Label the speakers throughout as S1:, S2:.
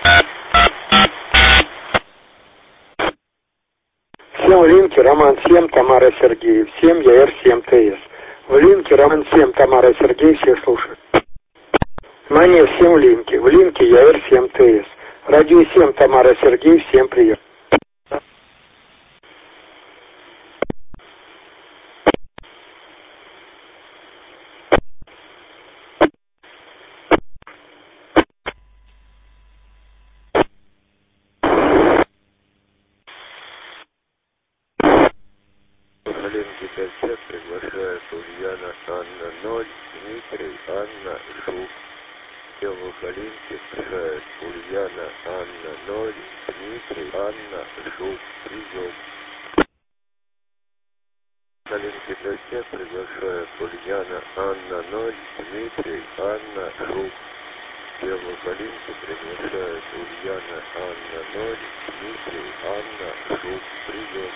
S1: Всем в линке Роман 7, Тамара Сергеев 7, ЯР 7 ТС. В линке Роман 7, Тамара Сергеев, всех слушаю. Внимание, всем в линке ЯР 7 ТС. Радио 7, Тамара Сергеев, всем привет.
S2: Линки 5 приглашает Ульяна, Анна 0, Дмитрий, Анна, Жук. Всем в Калинке приглашает Ульяна, Анна 0, Дмитрий, Анна, Жук. Прием. Калинки 5 приглашает Ульяна, Анна 0, Дмитрий, Анна, Жук. Всем в Калинке приглашает Ульяна, Анна 0, Дмитрий, Анна, Жук. Прием.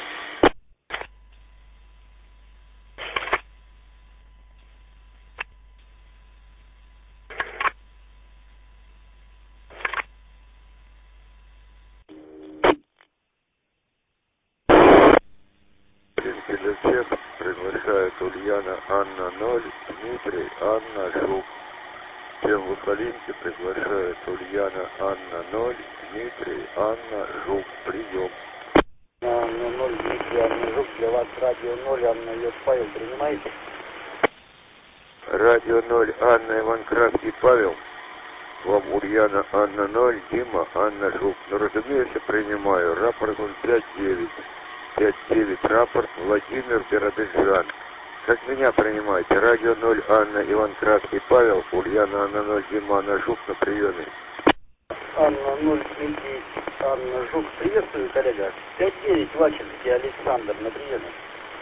S2: Для всех приглашает Ульяна, Анна 0, Дмитрий, Анна, Жук. Всем в Калинке приглашает Ульяна, Анна 0, Дмитрий, Анна, Жук. Прием.
S3: Анна 0, Дмитрий, Анна, Жук. Для вас радио 0, Анна Йод Павел. Принимаете?
S2: Радио 0, Анна, Иван Краский, Павел. Вам Ульяна, Анна 0, Дима, Анна, Жук. Ну, разумеется, принимаю. Рапорт он 5-9. 5-9 рапорт, Владимир Биробиджан. Как меня принимаете? Радио 0, Анна, Иван Краский, Павел, Ульяна, Анна 0, Дима, Анна, Жук на приеме.
S3: Анна 0, Дмитрий, Анна, Жук. Приветствую, коллега. 5-9, Вачинский, Александр на приеме.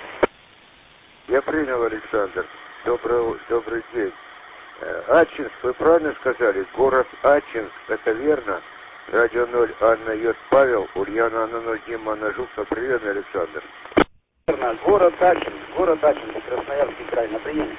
S2: Я принял, Александр. Добрый день. Ачинск, вы правильно сказали? Город Ачинск, это верно? Радио 0, Анна Йод Павел, Ульяна, Анна 0, Дима, Анна Жук на приеме, Александр.
S3: Верно, город Ачинск, Красноярский край на приеме.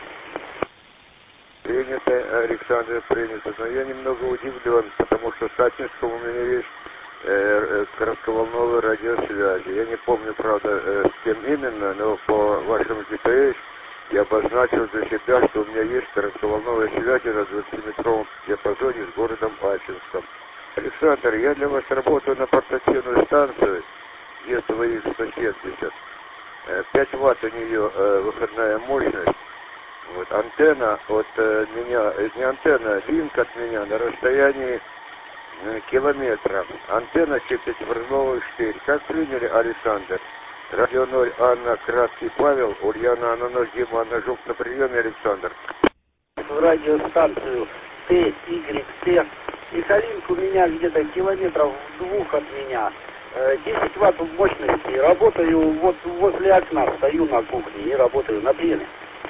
S2: Принято, Александр, принято. Но я немного удивлен, потому что с Ачинском у меня есть коротковолновые радиосвязи. Я не помню, правда, с кем именно, но по вашему GPS я обозначил для себя, что у меня есть коротковолновые связи на 20-метровом диапазоне с городом Ачинском. Александр, я для вас работаю на портативную станцию ЕСВИ 170. 5 ватт у нее выходная мощность. Вот, антенна от меня, не антенна, линк от меня на расстоянии километра. Антенна четвертьверловый штырь. Как приняли, Александр? Радио 0, Анна, Краткий, Павел, Ульяна, Анна 0, Дима, Анна Жук на приеме, Александр.
S3: Радиостанцию ТYТ. И Калинка у меня где-то километров 2 от меня. 10 ватт мощности. Работаю вот возле окна, стою на кухне и работаю на приеме.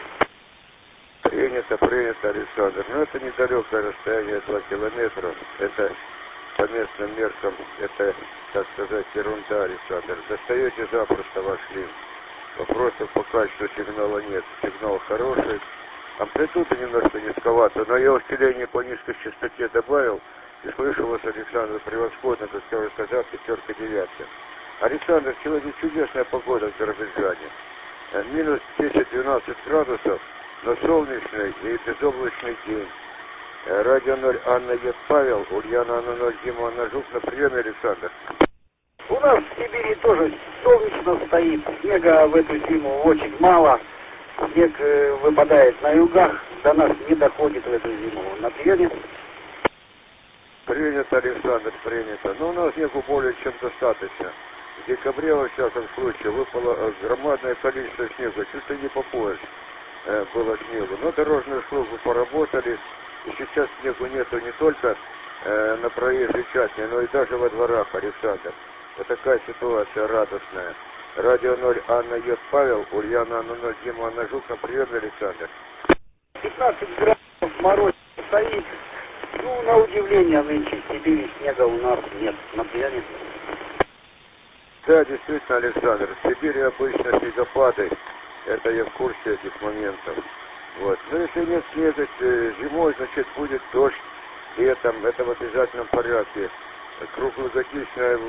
S2: Принято, Александр. Но это недалекое расстояние, 2 километра. Это по местным меркам, это, так сказать, ерунда, Александр. Достаете запросто ваш линк. Вопросов по качеству сигнала нет. Сигнал хороший. Амплитуда немножко низковата, но я усиление по низкой частоте добавил, и слышу вас, Александр, превосходно, как я уже сказал, 5-9. Александр, сегодня чудесная погода в Биробиджане. Минус 10-12 градусов, но солнечный и безоблачный день. Радио 0, Анна Ед Павел, Ульяна, Анна 0, Дима, Анна Жук на приеме, Александр.
S3: У нас в Сибири тоже солнечно стоит, снега в эту зиму очень мало. Снег выпадает на югах, до нас не доходит в эту зиму. На приеме?
S2: Принято, Александр, принято. Но у нас снегу более чем достаточно. В декабре, во всяком случае, выпало громадное количество снега, чуть ли не по пояс было снегу. Но дорожные службы поработали, и сейчас снегу нету не только на проезжей части, но и даже во дворах, Александр. Вот такая ситуация радостная. Радио 0, Анна Йод Павел, Ульяна, Анна 0, Дима, Анна Жук на приеме, Александр.
S3: 15 градусов мороз стоит. Ну, на удивление, нынче в Сибири снега у нас нет. На приеме?
S2: Да, действительно, Александр, в Сибири обычно снегопады. Это я в курсе этих моментов. Вот. Но если нет снега, зимой, значит, будет дождь летом. Это в обязательном порядке. круглогодичное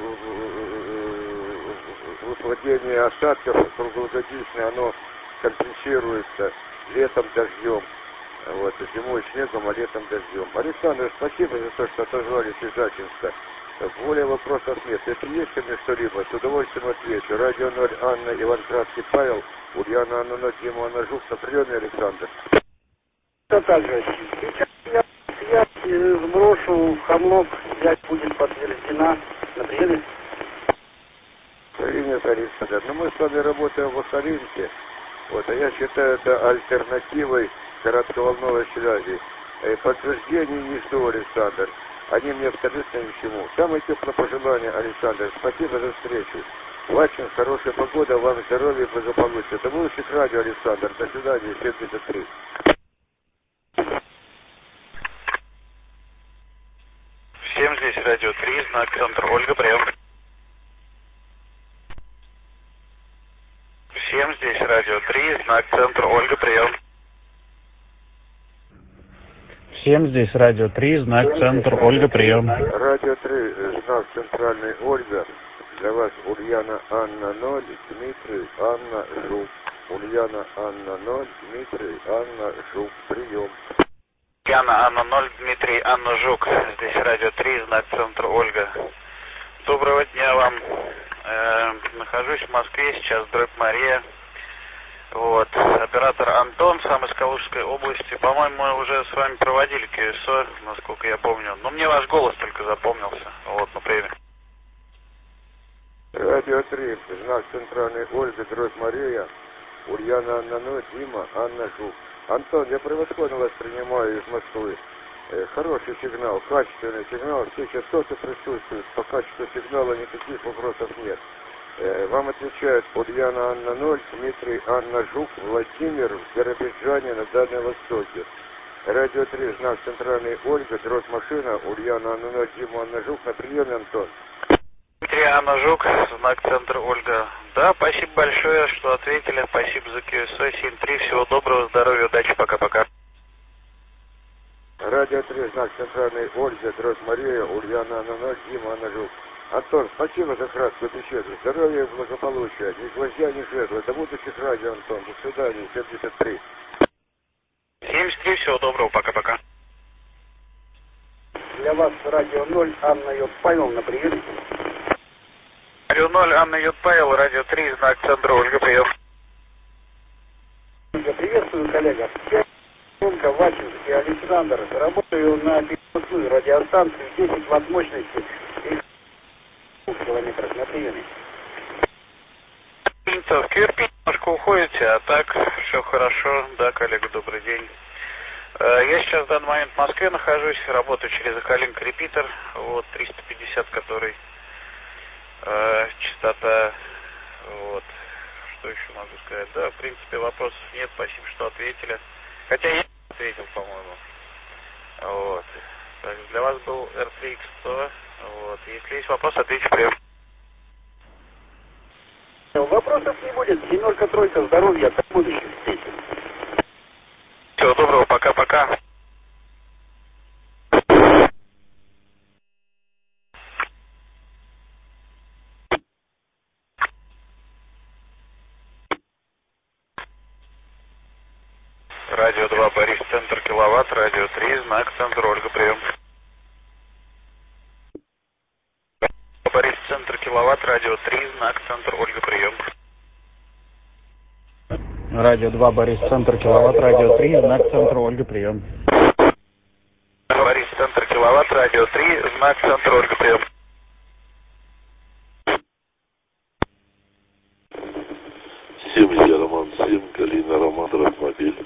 S2: выпадение осадков, круглогодичное, оно компенсируется летом дождем. Вот, зимой снегом, а летом дождем. Александр, спасибо за то, что отозвались из Ачинска. Более вопросов нет. Если есть ко мне что-либо, с удовольствием отвечу. Радио 0, Анна, Иван-Краский, Павел, Ульяна, Анна, 0, Дима, Анна, Жук, на приеме, Александр.
S3: Это также. Сейчас я связь сброшу в Хамлок, связь будет подтверждена на приеме.
S2: Привет, Александр. Ну, мы с вами работаем в Ахалинке. Вот, а я считаю это альтернативой коротковолновой связи. Подтверждений не жду, Александр. Они мне абсолютно ни к чему. Самые теплые пожелания, Александр. Спасибо за встречу. Очень хорошая погода, вам здоровья и благополучия. До будущих радио, Александр. До свидания, 73.
S4: Всем здесь радио 3, знак центр Ольга, прием. Всем здесь радио 3, знак центр Ольга, прием.
S5: Всем здесь радио 3, знак центр Ольга, прием.
S2: Радио 3, знак центральный Ольга. Для вас Ульяна, Анна 0, Дмитрий, Анна, Жук. Ульяна, Анна 0, Дмитрий, Анна, Жук, прием.
S4: Ульяна, Анна 0, Дмитрий, Анна, Жук. Здесь радио 3, знак центр Ольга. Доброго дня вам. Нахожусь в Москве, сейчас дробь Мария. Вот. Оператор Антон, сам из Калужской области. По-моему, мы уже с вами проводили КСО, насколько я помню. Но мне ваш голос только запомнился. Вот, на приеме.
S2: Радио 3, знак центральный Ольга, дробь Мария. Ульяна, Анна 0, Дима, Анна, Жук. Антон, я превосходно вас принимаю из Москвы. Хороший сигнал, качественный сигнал. Все частоты присутствуют. По качеству сигнала никаких вопросов нет. Вам отвечают Ульяна, Анна 0, Дмитрий, Анна, Жук, Владимир в Биробиджане на Дальнем Востоке. Радио 3, знак центральный Ольга, дробь машина, Ульяна, Анна 0, Дима, Анна, Жук, на приеме, Антон.
S4: Дмитрий, Анна, Жук, знак центр Ольга. Да, спасибо большое, что ответили. Спасибо за КСО 7-3. Всего доброго, здоровья, удачи, пока-пока.
S2: Радио 3, знак центральный Ольга, дробь Мария, Ульяна, Анна 0, Дима, Анна, Жук. Антон, спасибо за краткую беседу. Здоровья и благополучия. Ни гвоздя, ни жезла. До будущих радио, Антон. До свидания, 73.
S4: 73, всего доброго, пока-пока.
S3: Для вас радио 0, Анна J. Павел на приеме.
S4: Радио 0, Анна J. Павел, радио 3, знак центра Ольга, прием.
S3: Приветствую, коллега. Я Тонко, Вачинский, Александр. Работаю на переносную радиостанцию, 10 ватт мощности. И километров на приеме.
S4: В Кирпич немножко уходите, а так все хорошо. Да, коллега, добрый день. Я сейчас в данный момент в Москве нахожусь, работаю через Ахалинк репитер, вот, 350, который частота, вот, что еще могу сказать, да, в принципе, вопросов нет, спасибо, что ответили, хотя я ответил, по-моему, вот, так, для вас был RTX100, вот, если есть вопрос, отвечу прямо.
S3: Вопросов не будет, семерка, тройка, здоровья, до будущих встреч.
S4: Всего доброго, пока-пока. Радио 2, Борис, центр киловатт, радио 3, знак центр Ольга, прием. Борис, центр киловатт, радио 3, знак центр Ольга, прием.
S5: Радио 2, Борис, центр киловатт, радио 3, знак центр Ольга, прием.
S4: Борис, центр киловатт, радио 3, знак центр Ольга, прием.
S6: Я Роман 7, Галина, Роман, Ратмобиль.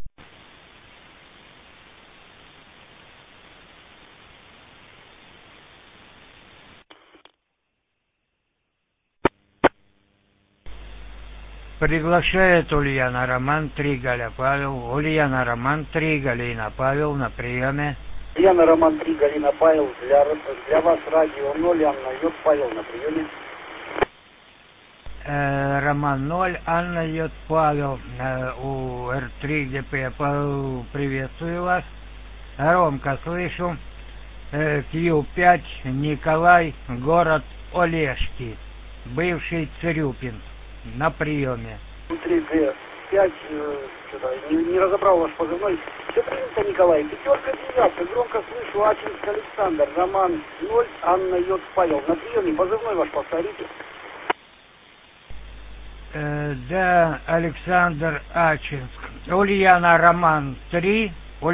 S7: Приглашает Ульяна Роман 3, Галя Павел. Ульяна Роман 3, Галина Павел на приеме.
S3: Ульяна Роман 3, Галина Павел. Для вас радио 0, Анна J. Павел на приеме.
S7: Роман 0, Анна J. Павел у Р3 ГП. Приветствую вас. Громко слышу. Q5, Николай, город Олешки, бывший Цирюпин, на приеме.
S3: 3G5, что-то не разобрал ваш позывной. Все принято, Николай. 5-9, громко слышу, Ачинск Александр, Роман 0, Анна Йод Павел. На приеме позывной ваш повторите.
S7: Да, Александр, Ачинск. Ульяна Роман 3,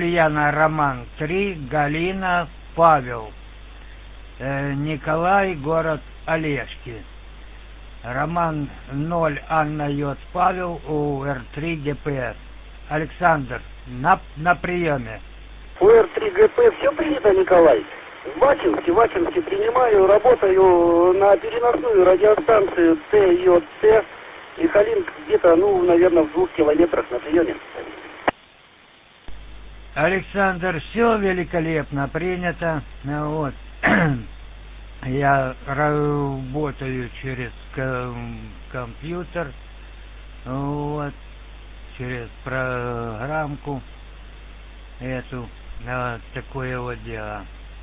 S7: Галина, Павел. Николай, город Олешки. Роман 0, Анна Йод Павел, УР3 ГПС. Александр, на приеме.
S3: УР3 ГП, все принято, Николай. В Ачинске принимаю, работаю на переносную радиостанцию ТЙТ. И Халин где-то, наверное, в 2 километрах на приеме.
S7: Александр, все великолепно принято. Вот. Я работаю через компьютер, вот, через программку эту, вот такое вот дело.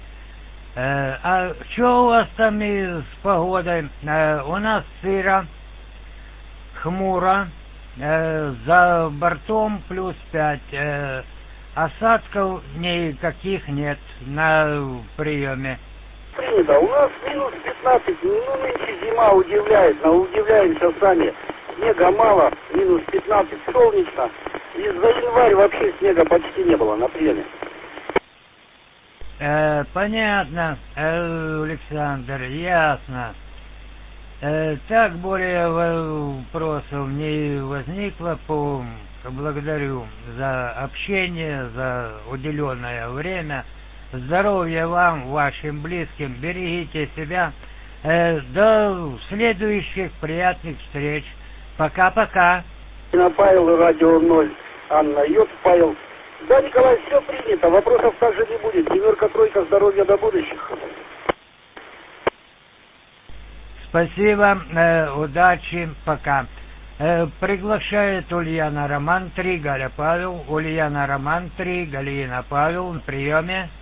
S7: А что у вас там с погодой? У нас сыро, хмуро, за бортом +5, осадков никаких нет на приеме.
S3: Принято. У нас -15, нынче зима удивляет, но удивляемся сами. Снега мало, -15, солнечно. И за январь вообще снега почти не было на приеме.
S7: Понятно, Александр, ясно. Так более вопросов не возникло. Благодарю за общение, за уделенное время. Здоровья вам, вашим близким, берегите себя. До следующих приятных встреч. Пока-пока.
S3: Павел, радио 0, Анна Йод, Павел. Да, Николай, все принято, вопросов также не будет. 7-3, здоровья до будущих.
S7: Спасибо, удачи, пока. Приглашает Ульяна Роман 3, Галя Павел. Ульяна Роман 3, Галина Павел, на приеме.